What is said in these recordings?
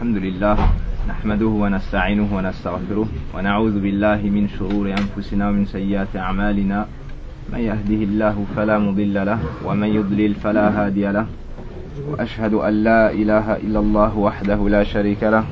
الحمد لله نحمده ونستعينه ونستغفره ونعوذ بالله من شرور أنفسنا ومن سيئات أعمالنا من يهده الله فلا مضل له ومن يضلل فلا هادي له وأشهد أن لا إله إلا الله وحده لا شريك له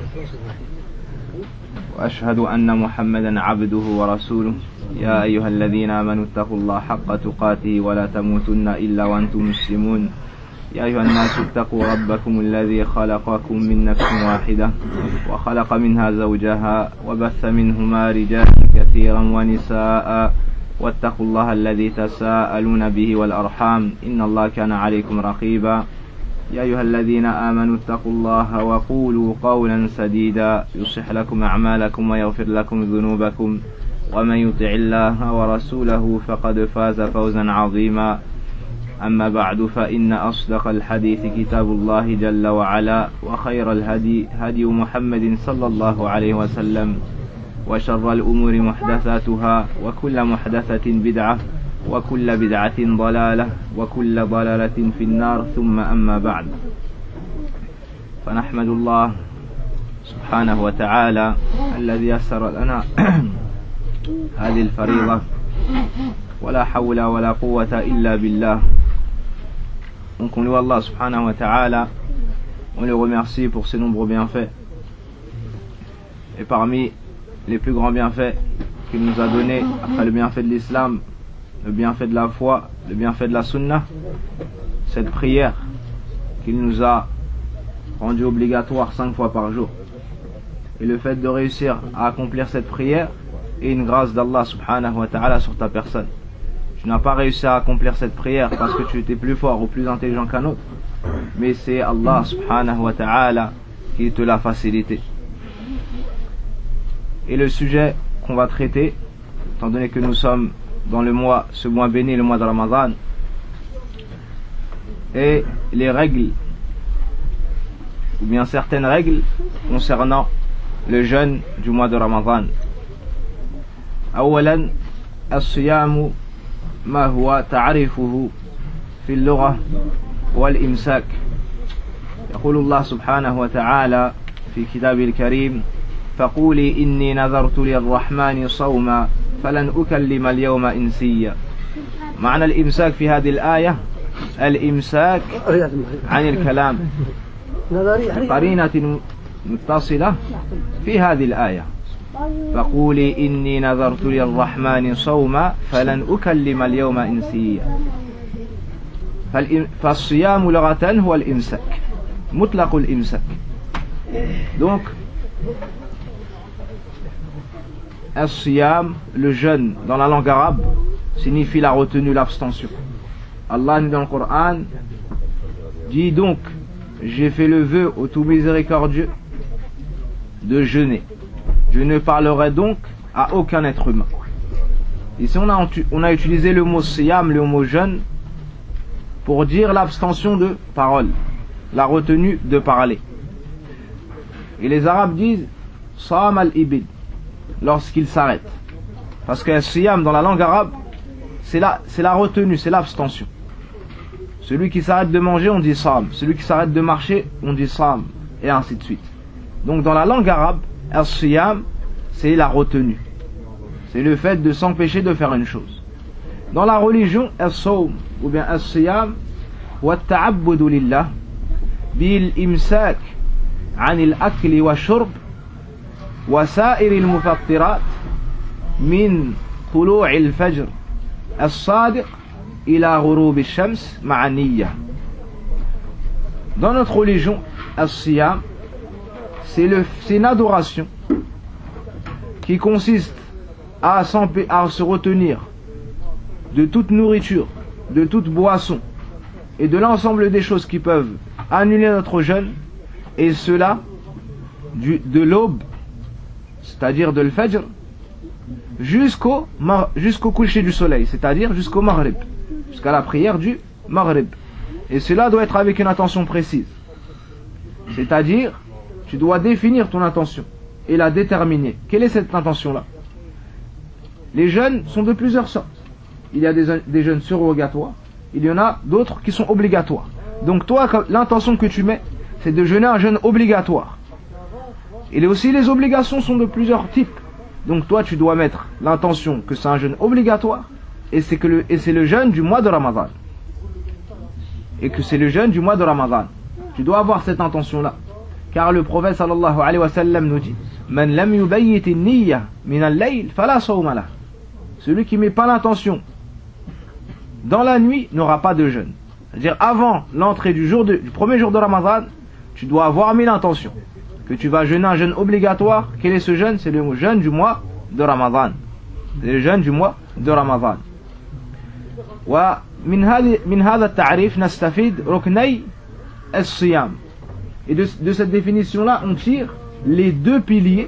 وأشهد أن محمدا عبده ورسوله يا أيها الذين آمنوا اتقوا الله حق تقاته ولا تموتن إلا وأنتم مسلمون يا أيها الناس اتقوا ربكم الذي خلقكم من نفس واحدة وخلق منها زوجها وبث منهما رجالا كثيرا ونساء واتقوا الله الذي تساءلون به والأرحام إن الله كان عليكم رقيبا يا أيها الذين آمنوا اتقوا الله وقولوا قولا سديدا يصلح لكم أعمالكم ويغفر لكم ذنوبكم ومن يطع الله ورسوله فقد فاز فوزا عظيما أما بعد فإن أصدق الحديث كتاب الله جل وعلا وخير الهدي هدي محمد صلى الله عليه وسلم وشر الأمور محدثاتها وكل محدثة بدعة وكل بدعة ضلالة وكل ضلالة في النار ثم أما بعد فنحمد الله سبحانه وتعالى الذي يسر لنا هذه الفريضة ولا حول ولا قوة إلا بالله. Donc on loue Allah subhanahu wa ta'ala, on le remercie pour ses nombreux bienfaits. Et parmi les plus grands bienfaits qu'il nous a donnés, après le bienfait de l'islam, le bienfait de la foi, le bienfait de la sunna, cette prière qu'il nous a rendue obligatoire 5 fois par jour. Et le fait de réussir à accomplir cette prière est une grâce d'Allah subhanahu wa ta'ala sur ta personne. Tu n'as pas réussi à accomplir cette prière parce que tu étais plus fort ou plus intelligent qu'un autre, mais c'est Allah subhanahu wa ta'ala qui te l'a facilité. Et le sujet qu'on va traiter, étant donné que nous sommes dans ce mois béni, le mois de Ramadan, et les règles, ou bien certaines règles concernant le jeûne du mois de Ramadan. أولا الصيام ما هو تعريفه في اللغة والإمساك. يقول الله سبحانه وتعالى في كتابه الكريم فقولي إني نذرت للرحمن صوما فلن أكلم اليوم إنسيا. معنى الإمساك في هذه الآية الإمساك عن الكلام قرينة متصلة في هذه الآية فقولي إني نذرت للرحمن صوما فلن أكلم اليوم إنسيا. فالصيام لغة هو الإمساك مطلق الإمساك. Donc الصيام, le jeûne dans la langue arabe signifie la retenue, l'abstention. Allah dans le Coran dit donc j'ai fait le vœu au tout miséricordieux de jeûner. Je ne parlerai donc à aucun être humain. Ici on a utilisé le mot siyam, le mot jeûne, pour dire l'abstention de parole, la retenue de parler. Et les Arabes disent sam al-ibid, lorsqu'ils s'arrêtent. Parce que siyam dans la langue arabe, c'est la retenue, c'est l'abstention. Celui qui s'arrête de manger, on dit sam. Celui qui s'arrête de marcher, on dit sam. Et ainsi de suite. Donc dans la langue arabe, as-siyam, c'est la retenue. C'est le fait de s'empêcher de faire une chose. Dans la religion, as-sawm, ou bien as-siyam, wa ta'abbudu lillah, bil imsak, anil akli wa shurb, wa sa'iril mufattirat, min tulu'il fajr, as-sadiq, ila ghurub al-shams, ma'aniyya. Dans notre religion, as-siyam, c'est une adoration qui consiste à se retenir de toute nourriture, de toute boisson et de l'ensemble des choses qui peuvent annuler notre jeûne, et cela de l'aube, c'est-à-dire de l'fajr, jusqu'au coucher du soleil, c'est-à-dire jusqu'au maghrib, jusqu'à la prière du maghrib. Et cela doit être avec une intention précise, c'est-à-dire tu dois définir ton intention et la déterminer. Quelle est cette intention-là? Les jeûnes sont de plusieurs sortes. Il y a des jeûnes surrogatoires, il y en a d'autres qui sont obligatoires. Donc toi, l'intention que tu mets, c'est de jeûner un jeûne obligatoire. Et aussi les obligations sont de plusieurs types. Donc toi tu dois mettre l'intention que c'est un jeûne obligatoire et c'est le jeûne du mois de Ramadan. Et que c'est le jeûne du mois de Ramadan. Tu dois avoir cette intention-là. Car le prophète sallallahu alayhi wa sallam nous dit Man lam yubayyit an-niyya min al-layl fala sawma lah. Celui qui met pas l'intention dans la nuit n'aura pas de jeûne. C'est-à-dire avant l'entrée du premier jour de Ramadan, tu dois avoir mis l'intention que tu vas jeûner un jeûne obligatoire. Quel est ce jeûne? C'est le jeûne du mois de Ramadan. C'est le jeûne du mois de Ramadan. ومن هذا التعريف نستفيد ركني الصيام. Et de cette définition-là, on tire les deux piliers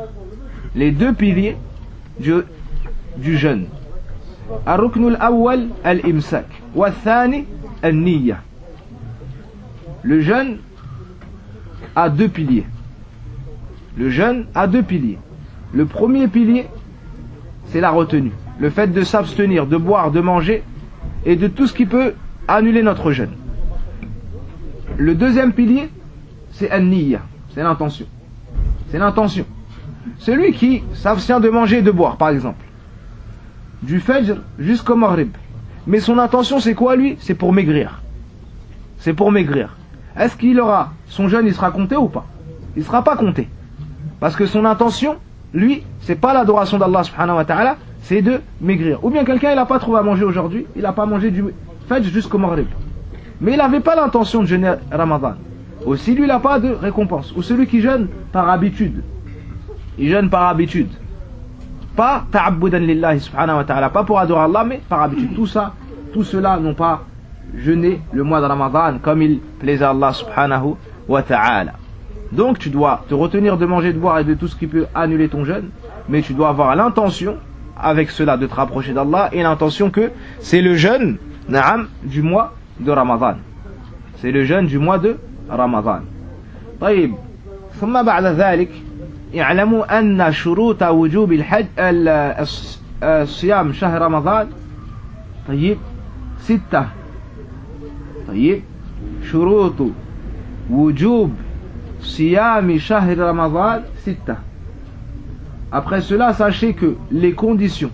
du jeûne. الركن الأول الإمساك والثاني النية. Le jeûne a deux piliers. Le jeûne a deux piliers. Le premier pilier, c'est la retenue. Le fait de s'abstenir, de boire, de manger et de tout ce qui peut annuler notre jeûne. Le deuxième pilier, c'est an-niyya, c'est l'intention. C'est l'intention. Celui qui s'abstient de manger et de boire, par exemple, du fajr jusqu'au maghrib. Mais son intention, c'est quoi, lui? C'est pour maigrir. C'est pour maigrir. Est-ce qu'il aura, son jeûne, il sera compté ou pas? Il ne sera pas compté. Parce que son intention, lui, c'est pas l'adoration d'Allah subhanahu wa ta'ala, c'est de maigrir. Ou bien quelqu'un, il n'a pas trouvé à manger aujourd'hui, il n'a pas mangé du fajr jusqu'au maghrib. Mais il n'avait pas l'intention de jeûner Ramadan. Aussi, lui, il n'a pas de récompense. Ou celui qui jeûne par habitude. Il jeûne par habitude. Pas ta'abbudan lillahi subhanahu wa ta'ala, pas pour adorer Allah, mais par habitude. Tout cela n'ont pas jeûné le mois de Ramadan comme il plaisait à Allah subhanahu wa ta'ala. Donc tu dois te retenir de manger, de boire et de tout ce qui peut annuler ton jeûne, mais tu dois avoir l'intention avec cela de te rapprocher d'Allah et l'intention que c'est le jeûne du mois de Ramadan. C'est le jeûne du mois de Ramadan. طيب ثم بعد ذلك اعلموا أن شروط وجوب الحج الصيام شهر رمضان طيب 6. طيب شروط وجوب صيام شهر رمضان 6. Après cela, sachez que les conditions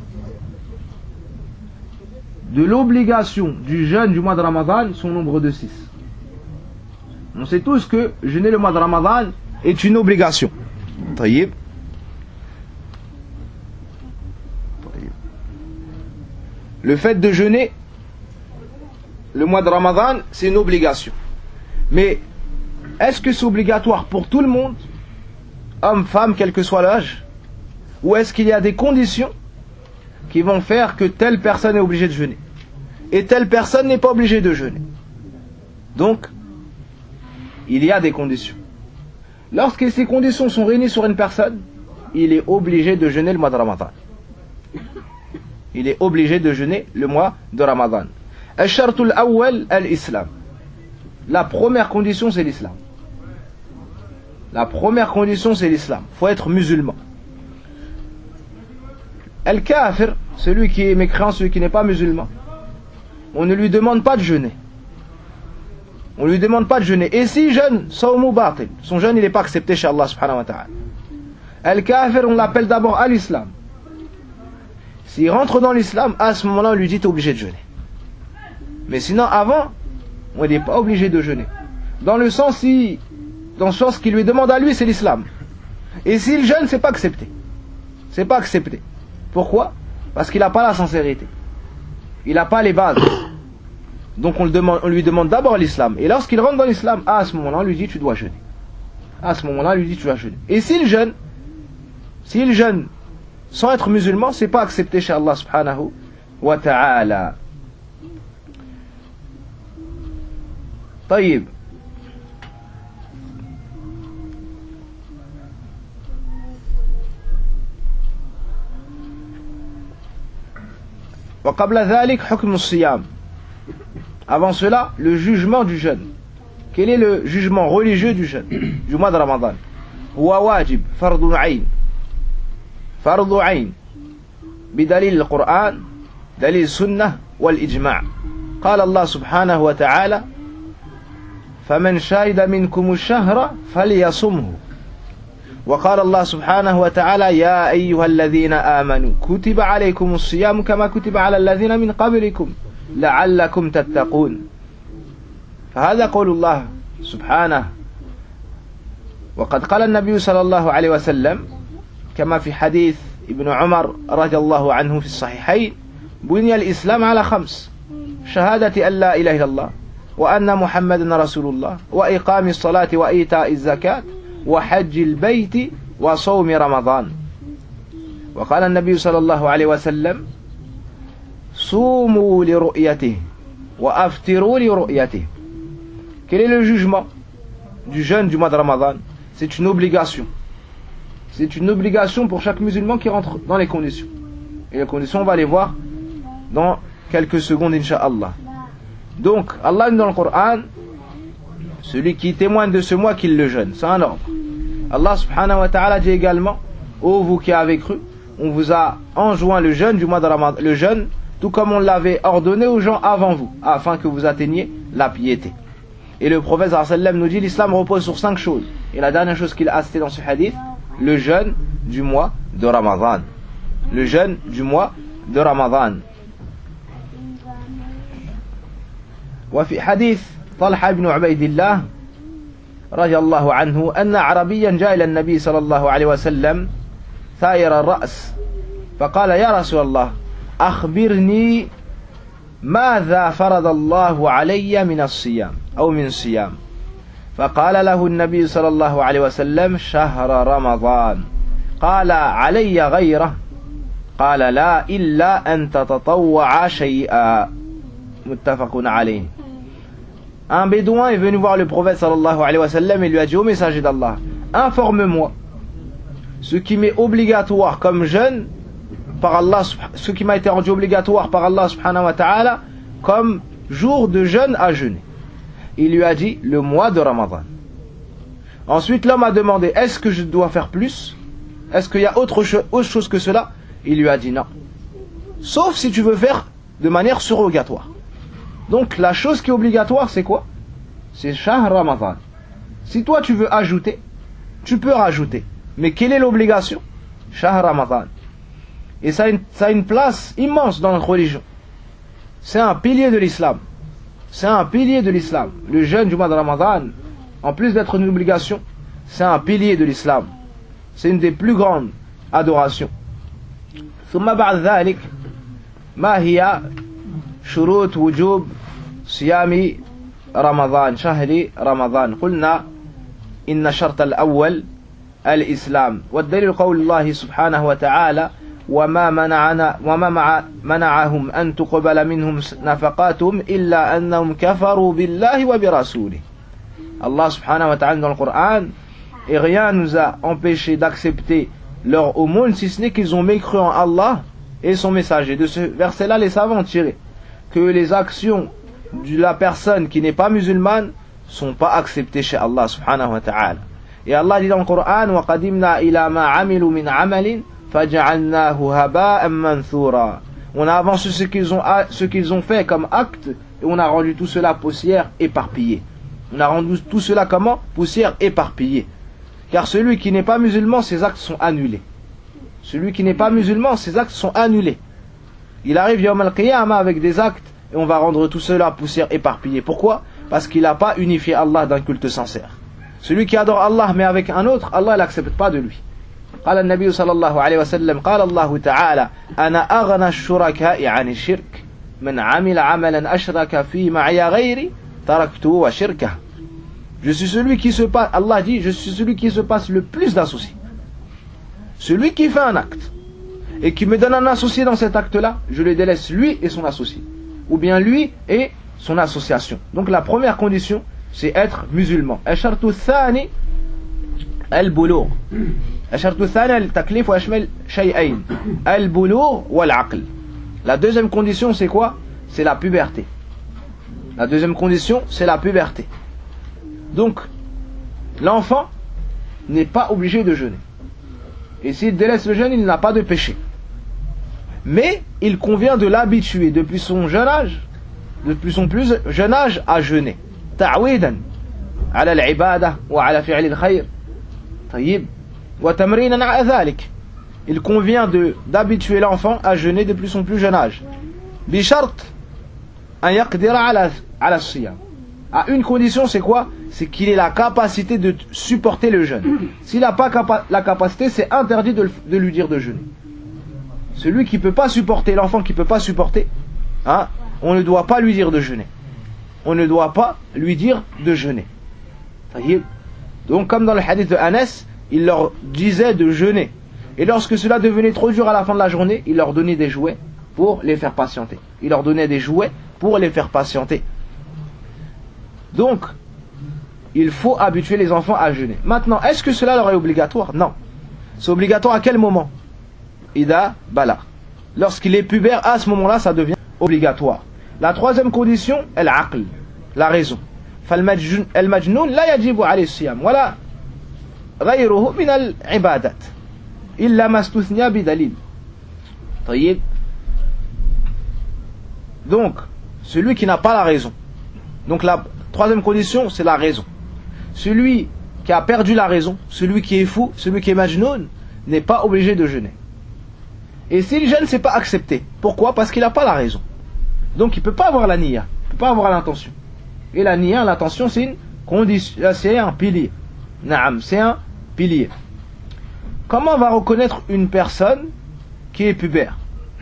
de l'obligation du jeûne du mois de Ramadan sont au nombre de 6. On sait tous que jeûner le mois de Ramadan est une obligation. طيب. Le fait de jeûner le mois de Ramadan, c'est une obligation. Mais est-ce que c'est obligatoire pour tout le monde, homme, femme, quel que soit l'âge? Ou est-ce qu'il y a des conditions qui vont faire que telle personne est obligée de jeûner et telle personne n'est pas obligée de jeûner? Donc, il y a des conditions. Lorsque ces conditions sont réunies sur une personne, il est obligé de jeûner le mois de Ramadan. Il est obligé de jeûner le mois de Ramadan. الشرط الأول الإسلام. La première condition, c'est l'islam. La première condition, c'est l'islam. Il faut être musulman. Al-Kafir, celui qui est mécréant, celui qui n'est pas musulman, on ne lui demande pas de jeûner. On ne lui demande pas de jeûner. Et s'il jeûne, sawmu batil. Son jeûne, il n'est pas accepté chez Allah subhanahu wa ta'ala. Al-Kafir, on l'appelle d'abord à l'islam. S'il rentre dans l'islam, à ce moment-là, on lui dit t'es obligé de jeûner. Mais sinon, avant, on n'est pas obligé de jeûner. Dans le sens qu'il lui demande à lui, c'est l'islam. Et s'il jeûne, c'est pas accepté. C'est pas accepté. Pourquoi? Parce qu'il n'a pas la sincérité. Il n'a pas les bases. Donc on lui demande d'abord l'islam. Et lorsqu'il rentre dans l'islam, à ce moment-là, on lui dit tu dois jeûner. À ce moment-là, on lui dit tu dois jeûner. Et s'il jeûne sans être musulman, c'est pas accepté chez Allah subhanahu wa ta'ala. طيب. وقبل ذلك حكم الصيام. Avant cela, le jugement du jeûne. Quel est le jugement religieux du jeûne du mois de Ramadan? هو واجب فرض عين. فرض عين بدليل القرآن دليل السنة والإجماع. قال الله سبحانه وتعالى فمن شهد منكم الشهر فليصمه وقال الله سبحانه وتعالى يا أيها الذين آمنوا كتب عليكم الصيام كما كتب على الذين من قبلكم لعلكم تتقون. فهذا قول الله سبحانه. وقد قال النبي صلى الله عليه وسلم كما في حديث ابن عمر رضي الله عنه في الصحيحين بني الإسلام على 5: شهادة أن لا إله إلا الله وأن محمدا رسول الله وإقام الصلاة وإيتاء الزكاة وحج البيت وصوم رمضان. وقال النبي صلى الله عليه وسلم صوموا لرؤيته وأفطروا لرؤيته. Quel est le jugement du jeûne du mois de Ramadan? C'est une obligation. C'est une obligation pour chaque musulman qui rentre dans les conditions. Et les conditions, on va les voir dans quelques secondes, incha'Allah. Donc, Allah dit dans le Coran, celui qui témoigne de ce mois qu'il le jeûne. C'est un ordre. Allah subhanahu wa ta'ala dit également, ô vous qui avez cru, on vous a enjoint le jeûne du mois de Ramadan, le jeûne, tout comme on l'avait ordonné aux gens avant vous, afin que vous atteigniez la piété. Et le prophète sallallahu alayhi wa sallam nous dit, l'islam repose sur 5 choses. Et la dernière chose qu'il a citée dans ce hadith, le jeûne du mois de Ramadan. Le jeûne du mois de Ramadan. وفي حديث طلحة بن عبيد الله رضي الله عنه أن عربيا جاء إلى النبي صلى الله عليه وسلم ثائر الرأس فقال يا رسول الله أخبرني ماذا فرض الله علي من الصيام أو من صيام. فقال له النبي صلى الله عليه وسلم شهر رمضان. قال علي غيره؟ قال لا إلا أن تتطوع شيئا. متفق عليه. Un bédouin est venu voir le prophète sallallahu alayhi wa sallam et lui a dit, ô messager d'Allah, informe-moi ce qui m'est obligatoire comme jeûne par Allah, ce qui m'a été rendu obligatoire par Allah subhanahu wa ta'ala comme jour de jeûne à jeûner. Il lui a dit le mois de Ramadan. Ensuite l'homme a demandé, est-ce que je dois faire plus? Est-ce qu'il y a autre chose que cela? Il lui a dit non, sauf si tu veux faire de manière surrogatoire. Donc la chose qui est obligatoire, c'est quoi? C'est Shahr Ramadan. Si toi tu veux ajouter, tu peux rajouter. Mais quelle est l'obligation? Shahr Ramadan. Et ça a une place immense dans notre religion. C'est un pilier de l'islam. C'est un pilier de l'islam. Le jeûne du mois de Ramadan, en plus d'être une obligation, c'est un pilier de l'islam. C'est une des plus grandes adorations. ثم بعد ذلك ما هي شروط وجوب صيام رمضان شهر رمضان؟ قلنا إن الشرط الأول الإسلام، والدليل قول الله سبحانه وتعالى وما منعهم أن تقبل منهم نفقاتهم إلا أنهم كفروا بالله وبرسوله. Allah subhanahu wa ta'ala dans le Coran, et rien nous a empêché d'accepter leur aumône si ce n'est qu'ils ont mécru en Allah et son messager. De ce verset-là, les savants ont tiré que les actions de la personne qui n'est pas musulmane sont pas acceptées chez Allah subhanahu wa ta'ala. Et Allah dit dans le Coran وَقَدِمْنَا إِلَى مَا عَمِلُوا مِنْ عَمَلٍ فَجَعَلْنَاهُ هَبَاءً مَنْثُورًا. On a avancé ce qu'ils ont fait comme acte et on a rendu tout cela poussière éparpillée. On a rendu tout cela comment? Poussière éparpillée. Car celui qui n'est pas musulman, ses actes sont annulés. Celui qui n'est pas musulman, ses actes sont annulés. Il arrive Yawm al-Qiyamah avec des actes et on va rendre tout cela poussière éparpillée. Pourquoi? Parce qu'il n'a pas unifié Allah d'un culte sincère. Celui qui adore Allah mais avec un autre, Allah n'accepte pas de lui. قال النبي صلى الله عليه وسلم قال الله تعالى أنا أغنى الشركاء عن الشرك من عمل عملا أشرك فيه معي غيري تركته وشركه. Je suis celui qui se passe, Allah dit, je suis celui qui se passe le plus d'associés. Celui qui fait un acte et qui me donne un associé dans cet acte-là, je le délaisse lui et son associé. Ou bien lui et son association. Donc la première condition, c'est être musulman. الشرط الثاني البلوغ. الشرط الثاني التكليف ويشمل شيئين البلوغ والعقل. La deuxième condition, c'est quoi? C'est la puberté. La deuxième condition, c'est la puberté. Donc, l'enfant n'est pas obligé de jeûner. Et s'il délaisse le jeûne, il n'a pas de péché. Mais il convient de l'habituer depuis son jeune âge, depuis son plus jeune âge à jeûner. Ta'widan ala al-ibada wa ala fi'l al-khayr. طيب. وتمرينا على ذلك. Il convient d'habituer l'enfant à jeûner depuis son plus jeune âge. بشرط أن يقدر على الصيام. À une condition, c'est quoi? C'est qu'il ait la capacité de supporter le jeûne. S'il n'a pas la capacité, c'est interdit de lui dire de jeûner. Celui qui ne peut pas supporter, l'enfant qui ne peut pas supporter, hein, on ne doit pas lui dire de jeûner. On ne doit pas lui dire de jeûner. Donc comme dans le hadith de Anas, il leur disait de jeûner. Et lorsque cela devenait trop dur à la fin de la journée, il leur donnait des jouets pour les faire patienter. Il leur donnait des jouets pour les faire patienter. Donc, il faut habituer les enfants à jeûner. Maintenant, est-ce que cela leur est obligatoire? Non. C'est obligatoire à quel moment? Ida bala. Lorsqu'il est pubère, à ce moment-là, ça devient obligatoire. La troisième condition, al-aql, la raison. فالمجنون لا يجب عليه الصيام ولا غيره من العبادات إلا ما استثنى بدليل. طيب. Donc, celui qui n'a pas la raison. Donc la troisième condition, c'est la raison. Celui qui a perdu la raison, celui qui est fou, celui qui est majnoun, n'est pas obligé de jeûner. Et s'il jeûne, c'est pas accepté. Pourquoi? Parce qu'il n'a pas la raison. Donc il ne peut pas avoir la niya, il ne peut pas avoir l'intention. Et la niya, l'intention, c'est une condition, c'est un pilier. Naam, c'est un pilier. Comment on va reconnaître une personne qui est pubère?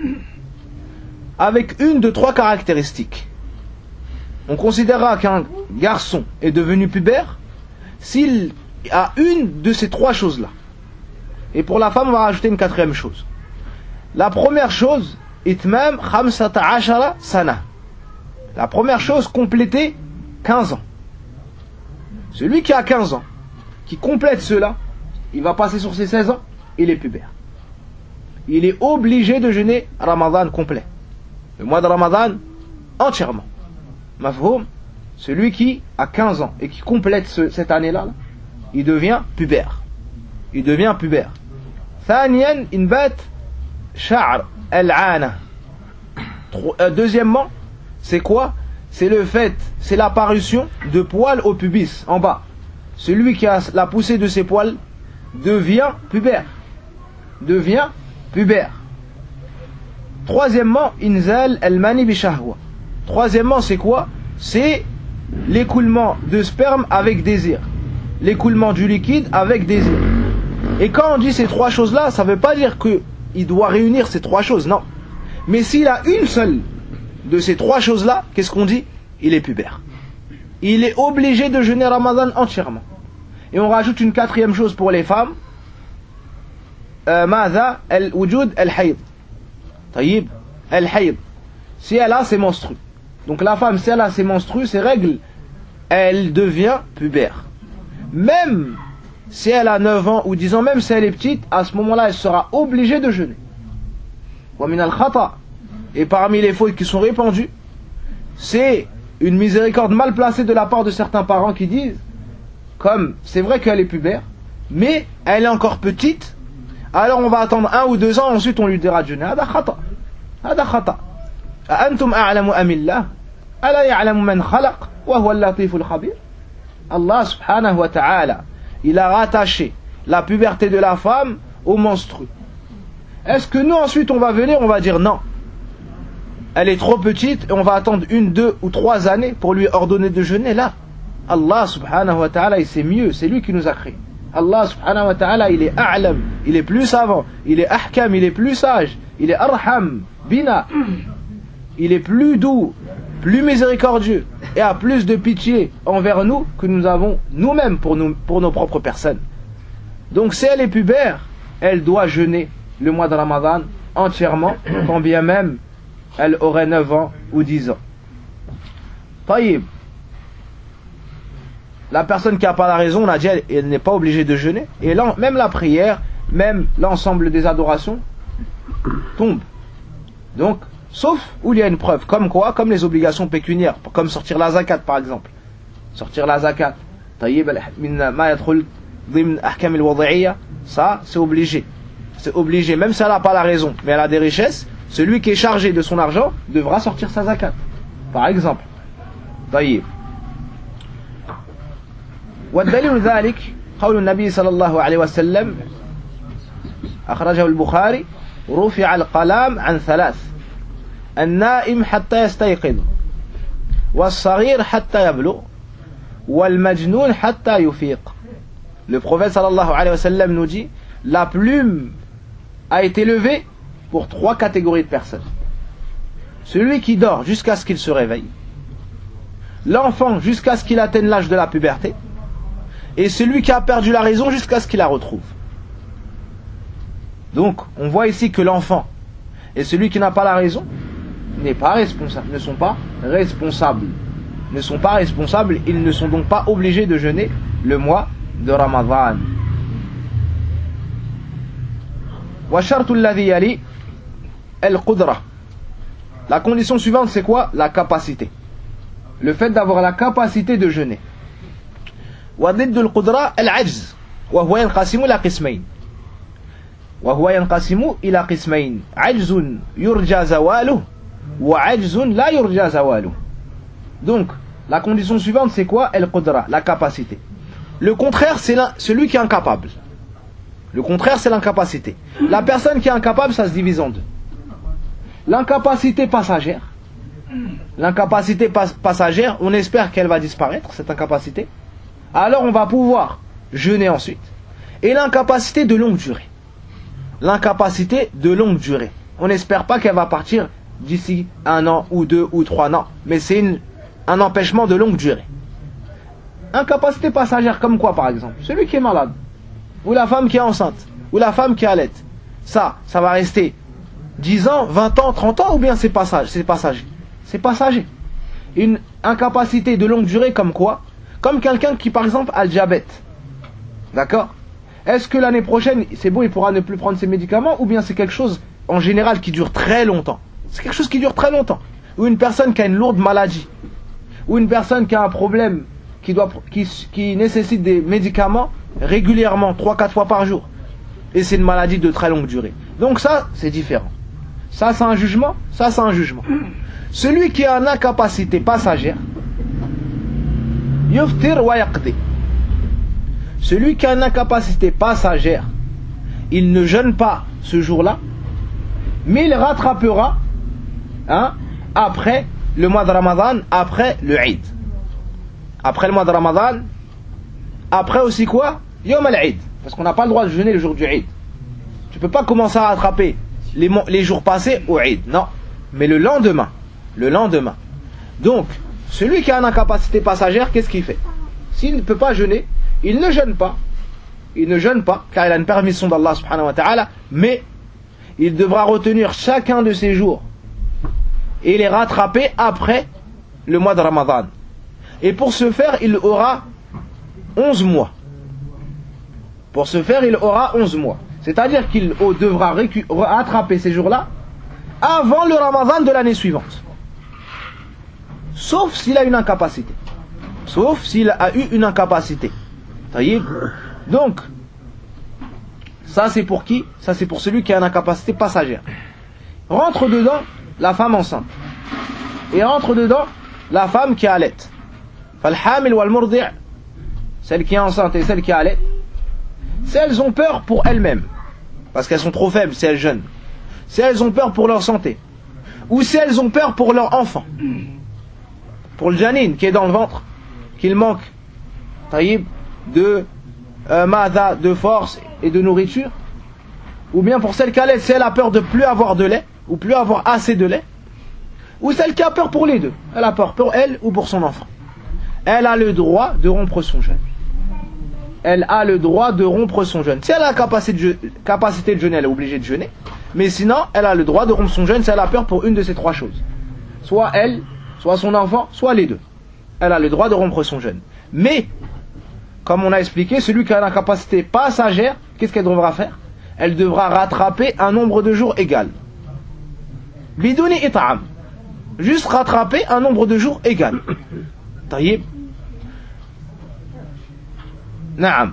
Avec une de trois caractéristiques. On considérera qu'un garçon est devenu pubère s'il a une de ces trois choses-là. Et pour la femme, on va rajouter une quatrième chose. La première chose, itmam khamsata ashara sana. La première chose, compléter 15 ans. Celui qui a 15 ans, qui complète cela, il va passer sur ses 16 ans, il est pubère. Il est obligé de jeûner Ramadan complet. Le mois de Ramadan entièrement. Mafhoum, celui qui a 15 ans et qui complète cette année-là, il devient pubère. Il devient pubère. Thaniyan inbat sha'r al-'ana. Deuxièmement, c'est quoi? C'est le fait, c'est l'apparition de poils au pubis, en bas. Celui qui a la poussée de ses poils devient pubère. Devient pubère. Troisièmement, inzal al-mani bi shahwa. Troisièmement, c'est quoi? C'est l'écoulement de sperme avec désir. L'écoulement du liquide avec désir. Et quand on dit ces trois choses-là, ça ne veut pas dire qu'il doit réunir ces trois choses, non. Mais s'il a une seule de ces trois choses-là, qu'est-ce qu'on dit? Il est pubère. Il est obligé de jeûner Ramadan entièrement. Et on rajoute une quatrième chose pour les femmes. Mada al-wujud al-hayd. Taïb, al-hayd. Si elle a ses menstrues. Donc la femme, si elle a ses menstrues, ses règles, elle devient pubère. Même si elle a 9 ans ou 10 ans, même si elle est petite, à ce moment-là, elle sera obligée de jeûner. Wa min al-khata. Et parmi les fautes qui sont répandues, c'est une miséricorde mal placée de la part de certains parents qui disent, comme c'est vrai qu'elle est pubère, mais elle est encore petite, alors on va attendre 1 ou 2 ans, ensuite on lui dira de jeûner. Hada khata. Hada khata. أأنتم أعلم أم الله ألا يعلم من خلق وهو اللطيف الخبير. Allah subhanahu wa ta'ala, il a rattaché la puberté de la femme au menstru. Est-ce que nous ensuite on va venir, on va dire non, elle est trop petite et on va attendre 1, 2 ou 3 années pour lui ordonner de jeûner? Là, Allah subhanahu wa ta'ala, il sait mieux, c'est lui qui nous a créés. Allah subhanahu wa ta'ala, il est a'lam, il est plus savant, il est ahkam, il est plus sage, il est arham, bina. Il est plus doux, plus miséricordieux et a plus de pitié envers nous que nous avons nous-mêmes pour nos propres personnes. Donc si elle est pubère, elle doit jeûner le mois de Ramadan entièrement, quand bien même elle aurait 9 ans ou 10 ans. Taïb. La personne qui n'a pas la raison, on a dit, elle n'est pas obligée de jeûner. Et là, même la prière, même l'ensemble des adorations tombe. Donc, sauf où il y a une preuve, comme quoi, comme les obligations pécuniaires, comme sortir la zakat par exemple. Sortir la zakat, ça c'est obligé. C'est obligé, même si elle n'a pas la raison, mais elle a des richesses, celui qui est chargé de son argent devra sortir sa zakat. Par exemple. والدليل ذلك قول النبي صلى الله عليه وسلم أخرجه البخاري رفع القلم عن ثلاث النائم حتى يستيقظ والصغير حتى يبلغ والمجنون حتى يفيق. Le prophète sallallahu alayhi wa sallam nous dit la plume a été levée pour trois catégories de personnes: celui qui dort jusqu'à ce qu'il se réveille, l'enfant jusqu'à ce qu'il atteigne l'âge de la puberté, et celui qui a perdu la raison jusqu'à ce qu'il la retrouve. Donc on voit ici que l'enfant et celui qui n'a pas la raison ne sont pas responsables, ils ne sont donc pas obligés de jeûner le mois de Ramadan. La condition suivante, c'est quoi? La capacité, le fait d'avoir la capacité de jeûner. وضد القدرة العجز وهو ينقسم إلى قسمين عجز يرجى زواله وعجز لا يرجى زواله. Donc la condition suivante, c'est quoi? القدرة, la capacité. Le contraire, c'est celui qui est incapable. Le contraire, c'est l'incapacité. La personne qui est incapable, ça se divise en deux: l'incapacité passagère. L'incapacité passagère, on espère qu'elle va disparaître, cette incapacité, alors on va pouvoir jeûner ensuite. Et l'incapacité de longue durée. L'incapacité de longue durée, on n'espère pas qu'elle va partir d'ici 1 an ou 2 ou 3 ans, mais c'est un empêchement de longue durée. Incapacité passagère comme quoi, par exemple? Celui qui est malade, ou la femme qui est enceinte, ou la femme qui allait. Ça va rester 10 ans, 20 ans, 30 ans, ou bien c'est passager? C'est passager. Une incapacité de longue durée comme quoi? Comme quelqu'un qui, par exemple, a le diabète. D'accord? Est-ce que l'année prochaine, c'est bon, il pourra ne plus prendre ses médicaments, ou bien c'est quelque chose, en général, qui dure très longtemps? C'est quelque chose qui dure très longtemps. Ou une personne qui a une lourde maladie, ou une personne qui a un problème qui nécessite des médicaments régulièrement, 3-4 fois par jour. Et c'est une maladie de très longue durée. Donc ça, c'est différent. Ça, c'est un jugement. Ça, c'est un jugement. Celui qui a une incapacité passagère, yuftir wa yaqdi. Celui qui a une incapacité passagère, il ne jeûne pas ce jour-là, mais il rattrapera après le mois de Ramadan, après le Eid. Après le mois de Ramadan, après aussi quoi? Yom al-Eid. Parce qu'on n'a pas le droit de jeûner le jour du Eid. Tu ne peux pas commencer à rattraper les jours passés au Eid. Non. Mais le lendemain. Donc, celui qui a une incapacité passagère, qu'est-ce qu'il fait? S'il ne peut pas jeûner, il ne jeûne pas. Car il a une permission d'Allah subhanahu wa ta'ala, mais il devra retenir chacun de ces jours et les rattraper après le mois de Ramadan. Et pour ce faire, il aura 11 mois. C'est-à-dire qu'il devra rattraper ces jours-là avant le Ramadan de l'année suivante. Sauf s'il a une incapacité. Donc, ça c'est pour qui? Ça c'est pour celui qui a une incapacité passagère. Rentre dedans la femme enceinte. Et rentre dedans la femme qui allait. Falhamil wal murdi', celle qui est enceinte et celle qui allait, si elles ont peur pour elles-mêmes, parce qu'elles sont trop faibles si elles jeûnent, si elles ont peur pour leur santé, ou si elles ont peur pour leur enfant, pour le janine qui est dans le ventre, qu'il manque de de force et de nourriture, ou bien pour celle qui allait, si elle a peur de plus avoir de lait, ou plus avoir assez de lait, ou celle qui a peur pour les deux, elle a peur pour elle ou pour son enfant, elle a le droit de rompre son jeûne. Si elle a la capacité de jeûner, elle est obligée de jeûner. Mais sinon, elle a le droit de rompre son jeûne si elle a peur pour une de ces trois choses. Soit elle, soit son enfant, soit les deux. Elle a le droit de rompre son jeûne. Mais, comme on a expliqué, celui qui a la capacité passagère, qu'est-ce qu'elle devra faire? Elle devra rattraper un nombre de jours égal. Bidouni it'am. Juste rattraper un nombre de jours égal. Taïb. Naam.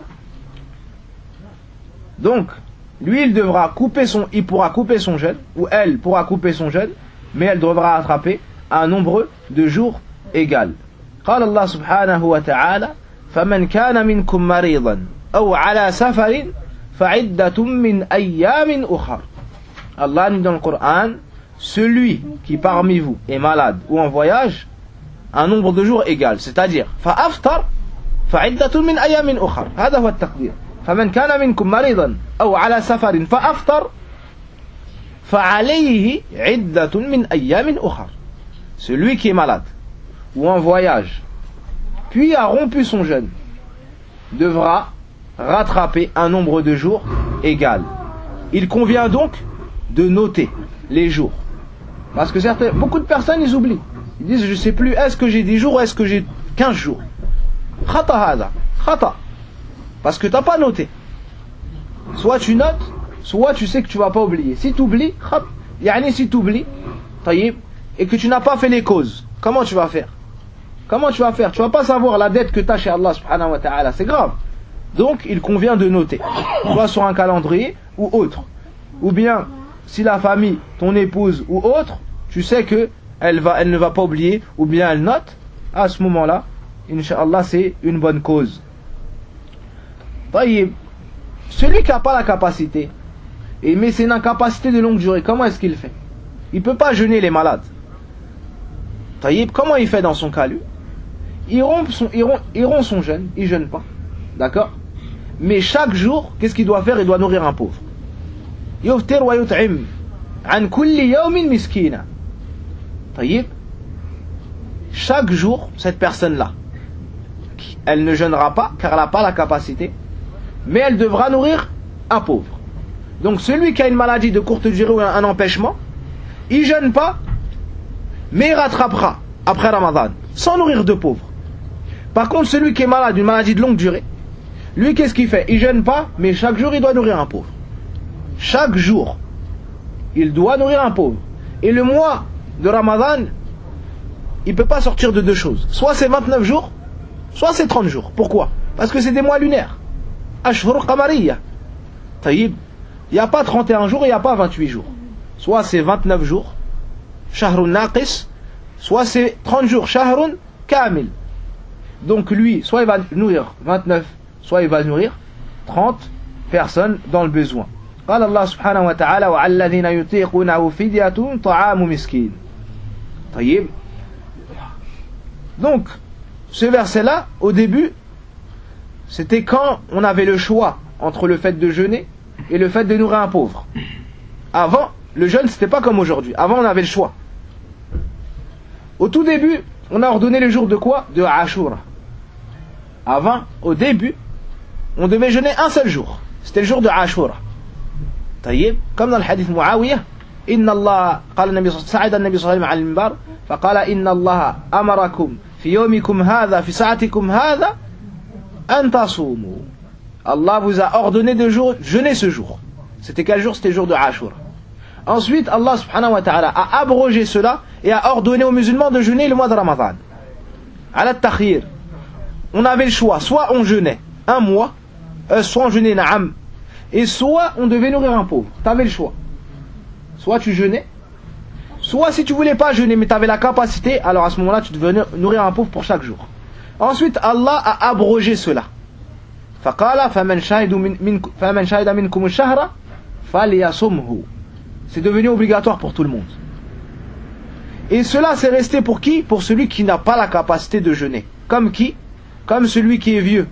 Donc, lui il pourra couper son jeûne, ou elle pourra couper son jeûne, mais elle devra rattraper un nombre de jours égal. قال الله سبحانه وتعالى فمن كان منكم مريضا أو على سفر فَعِدَّةٌ مِّنْ أَيَّامٍ أُخَرٍ. Allah dit dans le Coran, celui qui parmi vous est malade ou en voyage, un nombre de jours égal, c'est-à-dire فَأَفْطَرْ فَعِدَّةٌ مِّنْ أَيَّامٍ أُخَرٍ. هذا هو التقدير. فَمَنْ كَانَ مِنْكُمْ مريضا أو على سفر فأفطر فعليه عدة من أيام أخر. Celui qui est malade ou en voyage puis a rompu son jeûne devra rattraper un nombre de jours égal. Il convient donc de noter les jours, parce que beaucoup de personnes ils oublient, ils disent je sais plus est-ce que j'ai 10 jours ou est-ce que j'ai 15 jours. Khata hada, khata, parce que t'as pas noté. Soit tu notes, soit tu sais que tu vas pas oublier. Si tu oublies, si tu oublies, et que tu n'as pas fait les causes, comment tu vas faire? Comment tu vas faire? Tu vas pas savoir la dette que tu as chez Allah subhanahu wa ta'ala, c'est grave. Donc il convient de noter, soit sur un calendrier ou autre. Ou bien, si la famille, ton épouse ou autre, tu sais que elle ne va pas oublier, ou bien elle note, à ce moment-là, Inch'Allah, c'est une bonne cause. Celui qui n'a pas la capacité, mais c'est une incapacité de longue durée, comment est-ce qu'il fait? Il ne peut pas jeûner les malades. Comment il fait dans son cas, lui? Il rompt son jeûne, il ne jeûne pas. D'accord? Mais chaque jour, qu'est-ce qu'il doit faire? Il doit nourrir un pauvre. Yuftir wa yut'im an kulli yawmin miskina. Chaque jour, cette personne-là, elle ne jeûnera pas car elle n'a pas la capacité, mais elle devra nourrir un pauvre. Donc celui qui a une maladie de courte durée ou un empêchement, il jeûne pas, mais il rattrapera après Ramadan, sans nourrir de pauvres. Par contre, celui qui est malade d'une maladie de longue durée, lui qu'est-ce qu'il fait? Il jeûne pas, mais chaque jour il doit nourrir un pauvre. Chaque jour, il doit nourrir un pauvre. Et le mois de Ramadan, il ne peut pas sortir de deux choses. Soit c'est 29 jours, soit c'est 30 jours. Pourquoi? Parce que c'est des mois lunaires. Ashhur qamariya. Il n'y a pas 31 jours, il n'y a pas 28 jours. Soit c'est 29 jours, shahrun naqis, soit c'est 30 jours, shahrun kamil. Donc lui, soit il va nourrir 29, soit il va nourrir 30 personnes dans le besoin. قال الله سبحانه وتعالى وعلى الذين يطيقونه فدية طعام مسكين. طيب. Donc, ce verset-là, au début, c'était quand on avait le choix entre le fait de jeûner et le fait de nourrir un pauvre. Avant, le jeûne, c'était pas comme aujourd'hui. Avant, on avait le choix. Au tout début, on a ordonné le jour de quoi? De Ashura. Avant, au début, on devait jeûner un seul jour. C'était le jour de Ashura. طيب comme dans le hadith Muawiyah إن الله قال النبي صعد النبي صلى الله عليه وسلم على المنبر فقال إن الله أمركم في يومكم هذا في ساعتكم هذا أن تصوموا. Allah vous a ordonné de jeûner ce jour. C'était quel jour? C'était le jour de Ashura. Ensuite Allah subhanahu wa ta'ala a abrogé cela et a ordonné aux musulmans de jeûner le mois de Ramadan. Ala takhir. On avait le choix, soit on jeûnait un mois, soit on jeûnait na'am, et soit on devait nourrir un pauvre. Tu avais le choix. Soit tu jeûnais, soit si tu voulais pas jeûner mais tu avais la capacité, alors à ce moment-là tu devais nourrir un pauvre pour chaque jour. Ensuite Allah a abrogé cela. فَقَالَ فَمَنْ شَهِدَ مِنْكُمُ الشَّهْرَ فَلْيَصُمْهُ. C'est devenu obligatoire pour tout le monde. Et cela c'est resté pour qui? Pour celui qui n'a pas la capacité de jeûner. Comme qui? Comme celui qui est vieux.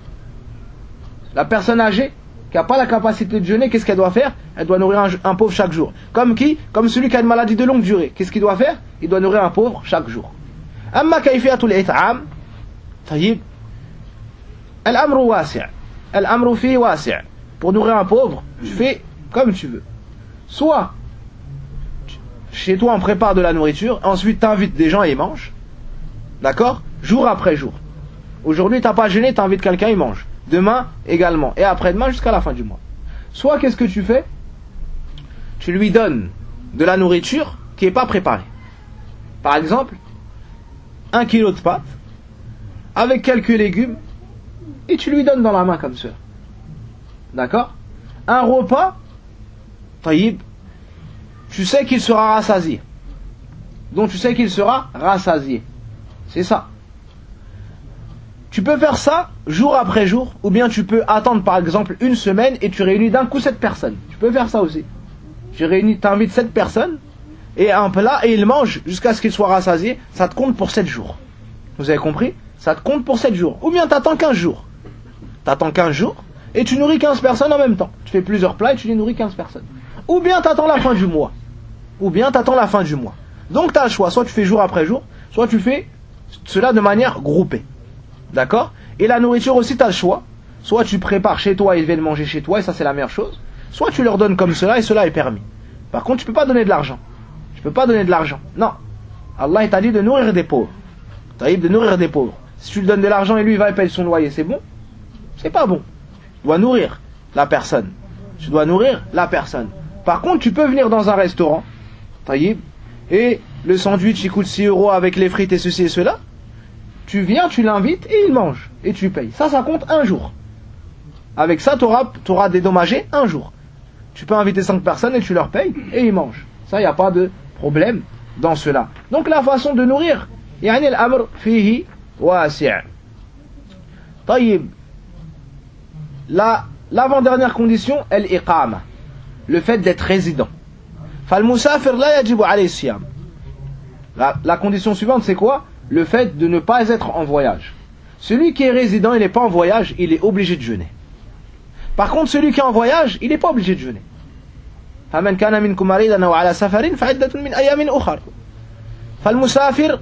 La personne âgée qui n'a pas la capacité de jeûner, qu'est-ce qu'elle doit faire? Elle doit nourrir un pauvre chaque jour. Comme qui? Comme celui qui a une maladie de longue durée. Qu'est-ce qu'il doit faire? Il doit nourrir un pauvre chaque jour. Amma kayfiyatul it'am, tayyib, al-amru wasi'. Al-amru fi wasi'. Pour nourrir un pauvre, tu fais comme tu veux. Soit, chez toi on prépare de la nourriture, ensuite tu invites des gens et ils mangent. D'accord? Jour après jour. Aujourd'hui tu n'as pas jeûné, tu invites quelqu'un, il mange. Demain également, et après-demain jusqu'à la fin du mois. Soit qu'est-ce que tu fais? Tu lui donnes de la nourriture qui n'est pas préparée. Par exemple, 1 kilo de pâtes avec quelques légumes et tu lui donnes dans la main comme ça. D'accord? Un repas, taïb, tu sais qu'il sera rassasié. Donc tu sais qu'il sera rassasié. C'est ça. Tu peux faire ça jour après jour, ou bien tu peux attendre par exemple une semaine et tu réunis d'un coup 7 personnes. Tu peux faire ça aussi. Tu invites 7 personnes et un plat et ils mangent jusqu'à ce qu'ils soient rassasiés. Ça te compte pour 7 jours. Vous avez compris? Ça te compte pour 7 jours. Ou bien t'attends 15 jours. T'attends 15 jours et tu nourris 15 personnes en même temps. Tu fais plusieurs plats et tu les nourris 15 personnes. Ou bien t'attends la fin du mois. Donc t'as le choix. Soit tu fais jour après jour, soit tu fais cela de manière groupée. D'accord? Et la nourriture aussi, tu as le choix. Soit tu prépares chez toi et ils viennent manger chez toi, et ça c'est la meilleure chose. Soit tu leur donnes comme cela, et cela est permis. Par contre, tu peux pas donner de l'argent. Non. Allah t'a dit de nourrir des pauvres. De nourrir des pauvres. Si tu lui donnes de l'argent et lui il va payer son loyer, c'est bon? C'est pas bon. Tu dois nourrir la personne. Par contre, tu peux venir dans un restaurant, et le sandwich il coûte 6 € avec les frites et ceci et cela. Tu viens, tu l'invites et il mange. Et tu payes. Ça compte un jour. Avec ça, tu auras dédommagé un jour. Tu peux inviter 5 personnes et tu leur payes et ils mangent. Ça, il n'y a pas de problème dans cela. Donc la façon de nourrir, يعني الأمر فيه واسع. طيب. L'avant-dernière condition, الإقامة. Le fait d'être résident. فالمسافر لا يجب عليه الصيام. La condition suivante, c'est quoi? Le fait de ne pas être en voyage. Celui qui est résident, il n'est pas en voyage, il est obligé de jeûner. Par contre, celui qui est en voyage, il n'est pas obligé de jeûner. فَمَنْ كَانَ مِنْكُمْ مَرِيضًا أَوْ عَلَى سَفَرٍ فَعِدَّةٌ مِنْ أَيَّامٍ أُخَرَ. فالمسافر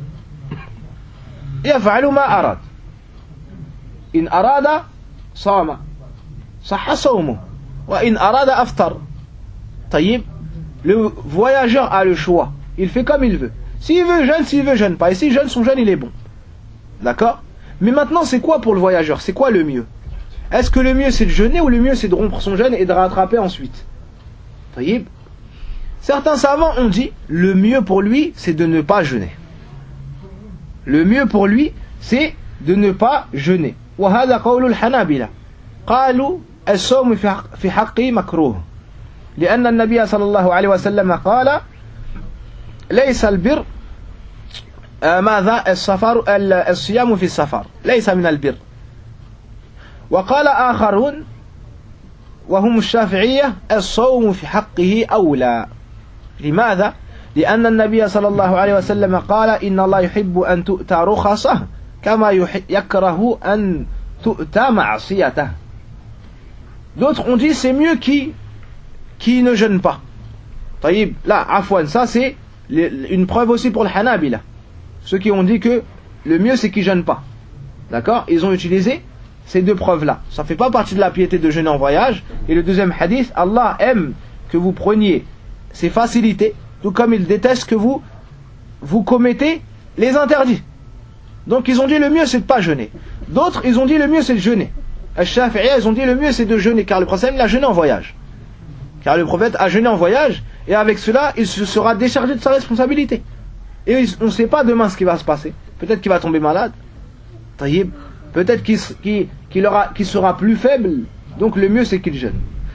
يفعل ما أراد. إن أراد صام صح صومه وإن أراد أفطر. طيب. Le voyageur a le choix. Il fait comme il veut. S'il veut jeûne pas. Et s'il jeûne, son jeûne il est bon. D'accord? Mais maintenant, c'est quoi pour le voyageur? C'est quoi le mieux? Est-ce que le mieux c'est de jeûner ou le mieux c'est de rompre son jeûne et de rattraper ensuite? Taïb. Certains savants ont dit le mieux pour lui c'est de ne pas jeûner. Le mieux pour lui c'est de ne pas jeûner. وهذا قول الحنابلة قالوا الصوم في حقه مكروه لأن النبي صلى الله عليه وسلم قال ليس البر ماذا الصيام في السفر ليس من البر. وقال آخرون وهم الشافعية الصوم في حقه أولى. لماذا؟ لأن النبي صلى الله عليه وسلم قال إن الله يحب أن تؤتى رخصه كما يكره أن تؤتى معصيته. D'autres ont dit c'est mieux qui ne jeûne pas. طيب, là, afwan, ça c'est une preuve aussi pour le Hanabila. Ceux qui ont dit que le mieux c'est qu'ils jeûnent pas. D'accord? Ils ont utilisé ces deux preuves-là. Ça ne fait pas partie de la piété de jeûner en voyage. Et le deuxième hadith, Allah aime que vous preniez ces facilités, tout comme il déteste que vous commettez les interdits. Donc ils ont dit le mieux c'est de pas jeûner. D'autres, ils ont dit le mieux c'est de jeûner. Al-Shafi'iyya, ils ont dit le mieux c'est de jeûner, car le prophète il a jeûné en voyage. Car le prophète a jeûné en voyage, et avec cela, il se sera déchargé de sa responsabilité. Et on ne sait pas demain ce qui va se passer. Peut-être qu'il va tomber malade. Taïb. Peut-être qu'il sera plus faible. Donc le mieux c'est qu'il jeûne.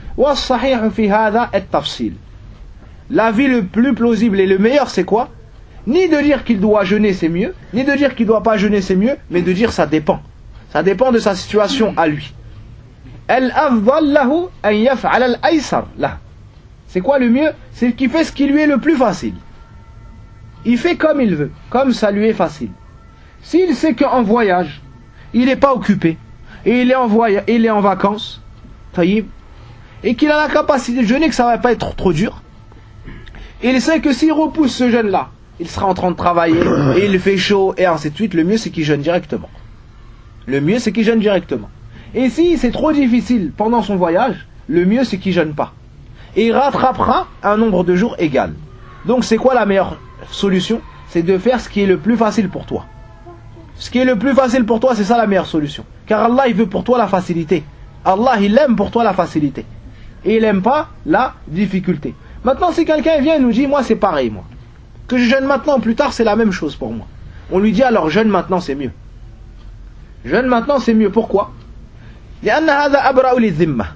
L'avis le plus plausible et le meilleur c'est quoi? Ni de dire qu'il doit jeûner c'est mieux, ni de dire qu'il ne doit pas jeûner c'est mieux, mais de dire ça dépend. Ça dépend de sa situation à lui. C'est quoi le mieux? C'est qu'il fait ce qui lui est le plus facile. Il fait comme il veut, comme ça lui est facile. S'il sait qu'en voyage, il n'est pas occupé, et il est en vacances, taïb, et qu'il a la capacité de jeûner, que ça ne va pas être trop dur, et il sait que s'il repousse ce jeûne-là, il sera en train de travailler, et il fait chaud, et ainsi de suite, le mieux c'est qu'il jeûne directement. Et si c'est trop difficile pendant son voyage, le mieux c'est qu'il jeûne pas. Et il rattrapera un nombre de jours égal. Donc c'est quoi la meilleure solution? C'est de faire ce qui est le plus facile pour toi. Ce qui est le plus facile pour toi, c'est ça la meilleure solution. Car Allah, il veut pour toi la facilité. Allah, il aime pour toi la facilité. Et il n'aime pas la difficulté. Maintenant, si quelqu'un vient et nous dit, moi c'est pareil, moi. Que je jeûne maintenant ou plus tard, c'est la même chose pour moi. On lui dit alors, jeûne maintenant, c'est mieux. Jeûne maintenant, c'est mieux. Pourquoi? لأن هذا أبرأ للذمة.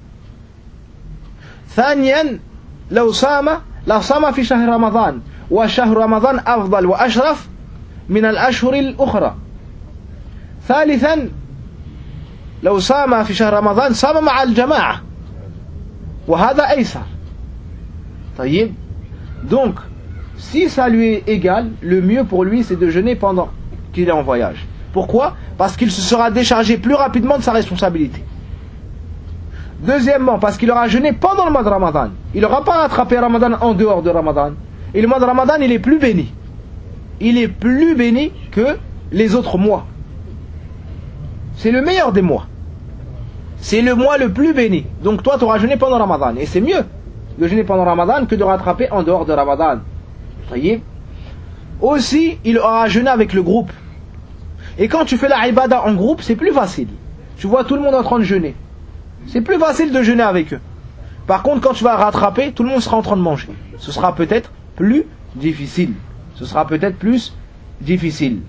ثانيا لو صام في شهر رمضان وشهر رمضان أفضل وأشرف من الأشهر الأخرى. ثالثا لو صام في شهر رمضان صام مع الجماعة وهذا أيسر. طيب. Donc si ça lui est égal, le mieux pour lui c'est de jeûner pendant qu'il est en voyage. Pourquoi? Parce qu'il se sera déchargé plus rapidement de sa responsabilité. Deuxièmement, parce qu'il aura jeûné pendant le mois de Ramadan. Il n'aura pas rattrapé Ramadan en dehors de Ramadan. Et le mois de Ramadan, il est plus béni. Il est plus béni que les autres mois. C'est le meilleur des mois. C'est le mois le plus béni. Donc toi, tu auras jeûné pendant Ramadan. Et c'est mieux de jeûner pendant Ramadan que de rattraper en dehors de Ramadan. Voyez. Aussi, il aura jeûné avec le groupe. Et quand tu fais la ibada en groupe, c'est plus facile. Tu vois tout le monde en train de jeûner. C'est plus facile de jeûner avec eux. Par contre, quand tu vas rattraper, tout le monde sera en train de manger. Ce sera peut-être plus difficile. Ce sera peut-être plus difficile.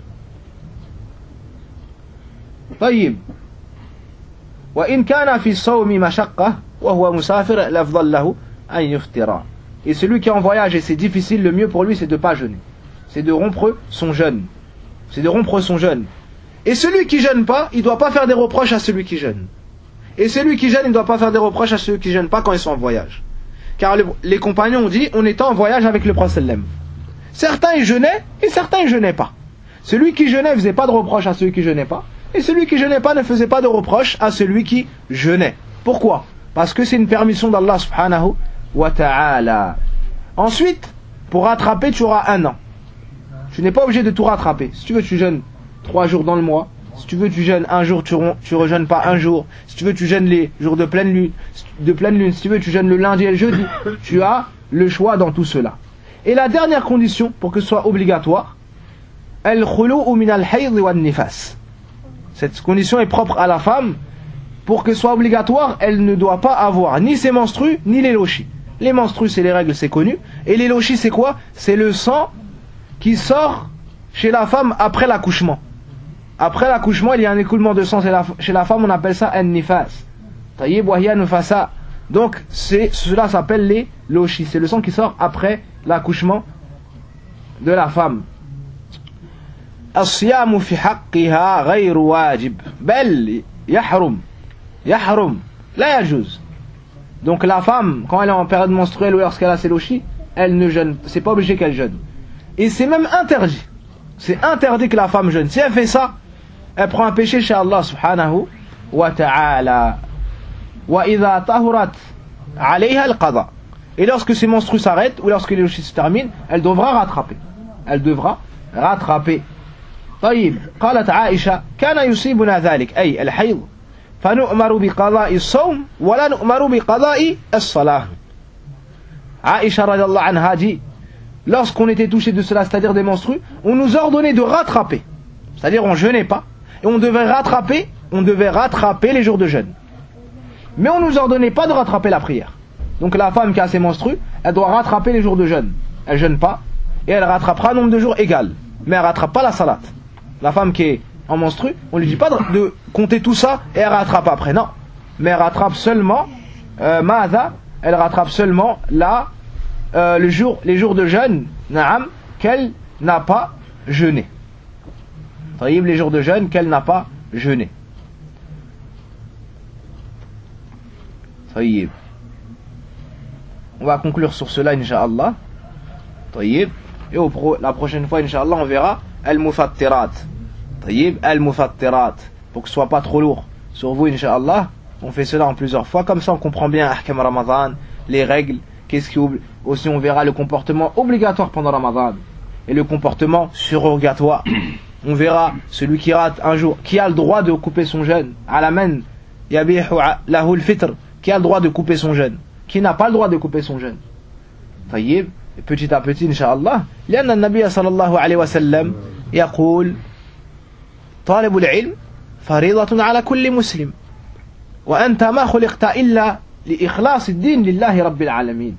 طيب. وإن كان في الصوم مشقة وهو مسافر الأفضل له أن يفطر. Et celui qui est en voyage et c'est difficile, le mieux pour lui c'est de ne pas jeûner. C'est de rompre son jeûne. C'est de rompre son jeûne. Et celui qui jeûne pas, il ne doit pas faire des reproches à celui qui jeûne. Et celui qui jeûne, il ne doit pas faire des reproches à ceux qui ne jeûnent pas quand ils sont en voyage. Car les compagnons ont dit, on était en voyage avec le prophète sallam. Certains ils jeûnaient et certains ils jeûnaient pas. Celui qui jeûnait ne faisait pas de reproches à celui qui jeûnait pas. Et celui qui jeûnait pas ne faisait pas de reproches à celui qui jeûnait. Pourquoi? Parce que c'est une permission d'Allah subhanahu wa ta'ala. Ensuite, pour rattraper, tu auras 1 an. Tu n'es pas obligé de tout rattraper. Si tu veux, tu jeûnes 3 jours dans le mois. Si tu veux, tu jeûnes un jour, tu rejeûnes pas un jour. Si tu veux, tu jeûnes les jours de pleine lune. Si tu veux, tu jeûnes le lundi et le jeudi. Tu as le choix dans tout cela. Et la dernière condition pour que ce soit obligatoire, al-khulu'u min al-hayd wa an-nifas. Cette condition est propre à la femme. Pour que ce soit obligatoire, elle ne doit pas avoir ni ses menstrues, ni les lochis. Les menstrues, c'est les règles, c'est connu. Et les lochis, c'est quoi? C'est le sang qui sort chez la femme après l'accouchement. Après l'accouchement, il y a un écoulement de sang chez la femme, on appelle ça un nifas. Tayyib wa hiya nufasa. Donc, cela s'appelle les lochis. C'est le sang qui sort après l'accouchement de la femme. الصيام في حقها غير واجب بل يحرم لا يجوز. Donc la femme, quand elle est en période menstruelle ou lorsqu'elle a ses lochis, elle ne jeûne, c'est pas obligé qu'elle jeûne. Et c'est même interdit. C'est interdit que la femme jeûne. Si elle fait ça, elle prend un péché chez Allah subhanahu wa ta'ala. وَإِذَا طَهُرَتْ عَلَيْهَا الْقَضَى. Et lorsque ses menstrues s'arrêtent ou lorsque les lochis se terminent, elle devra rattraper. Elle devra rattraper. طيب قالت عائشة كان يصيبنا ذلك أي الحيض فنؤمر بقضاء الصوم ولا نؤمر بقضاء الصلاة. Aïcha radiallahu anha dit, lorsqu'on était touché de cela, c'est-à-dire des menstrues, on nous ordonnait de rattraper. C'est-à-dire on jeûnait pas et on devait rattraper les jours de jeûne. Mais on nous ordonnait pas de rattraper la prière. Donc la femme qui a ses menstrues, elle doit rattraper les jours de jeûne. Elle jeûne pas et elle rattrapera un nombre de jours égal, mais elle rattrape pas la salat. La femme qui est en menstrue, on lui dit pas de compter tout ça et elle rattrape après, non. Mais elle rattrape seulement elle rattrape seulement les jours de jeûne, na'am, qu'elle n'a pas jeûné. Taïb, les jours de jeûne qu'elle n'a pas jeûné. Taïb. On va conclure sur cela, incha'Allah. Taïb. Et la prochaine fois, incha'Allah, on verra al-mufattirat. Taïb, al-mufattirat. Pour que ce soit pas trop lourd sur vous, incha'Allah. On fait cela en plusieurs fois. Comme ça, on comprend bien Ahkam Ramadan, les règles. Aussi, on verra le comportement obligatoire pendant Ramadan. Et le comportement surrogatoire. On verra celui qui rate un jour, qui a le droit de couper son jeûne. Alaman yabihu lahu al-fitr. Qui a le droit de couper son jeûne. Qui n'a pas le droit de couper son jeûne. Taïb. Petit à petit, incha'Allah. لأن النبي صلى الله عليه وسلم يقول طالب العلم فريضة على كل مسلم وأنت ما خلقت إلا لإخلاص الدين لله رب العالمين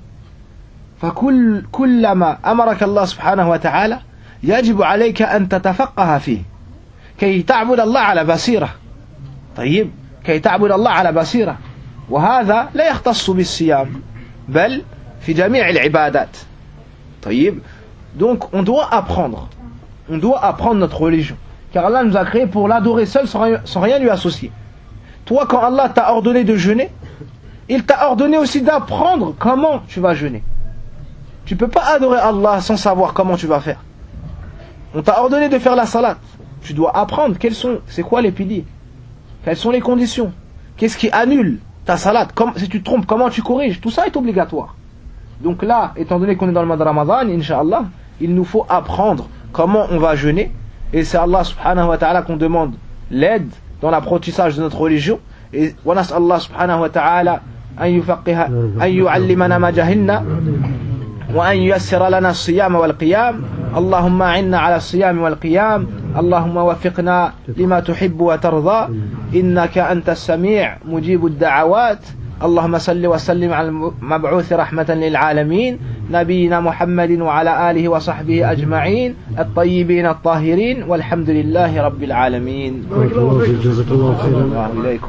فكلما أمرك الله سبحانه وتعالى يجب عليك أن تتفقه فيه كي تعبد الله على بصيرة. طيب كي تعبد الله على بصيرة وهذا لا يختص بالصيام بل في جميع العبادات. طيب. Donc on doit apprendre notre religion Car Allah nous a créés pour l'adorer seul sans rien lui associer. Toi, quand Allah t'a ordonné de jeûner, il t'a ordonné aussi d'apprendre comment tu vas jeûner. Tu ne peux pas adorer Allah sans savoir comment tu vas faire. On t'a ordonné de faire la salat. Tu dois apprendre c'est quoi les piliers, quelles sont les conditions, qu'est-ce qui annule ta salat, si tu te trompes, comment tu corriges. Tout ça est obligatoire. Donc là, étant donné qu'on est dans le mois de Ramadan, Inch'Allah, il nous faut apprendre comment on va jeûner. Et c'est Allah subhanahu wa ta'ala qu'on demande l'aide dans l'apprentissage de notre religion. Et wa nas'Allah subhanahu wa ta'ala an yu'allimana ma jahilna wa an yuyassira lana as-siyama wal qiyam. Allahumma a'inna ala as-siyami wal qiyam. Allahumma wafiqna lima tuhibbu wa tarda. Innaka anta as-sami' mujibu ad-da'awat. اللهم صل وسلم على المبعوث رحمة للعالمين نبينا محمد وعلى آله وصحبه أجمعين الطيبين الطاهرين والحمد لله رب العالمين.